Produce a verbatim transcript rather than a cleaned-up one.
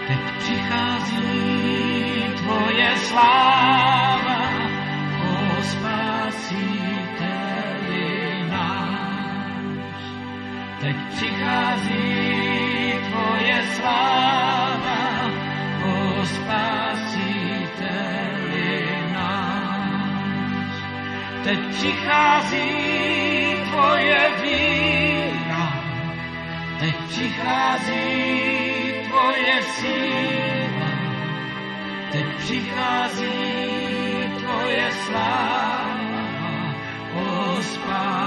Teď přichází tvoje sláva, o Spasiteli náš. Teď přichází tvoje sláva, o Spasiteli náš. Teď přichází tvoje víra, teď přichází tvoje síla, teď přichází tvoje sláva, o Spasiteli.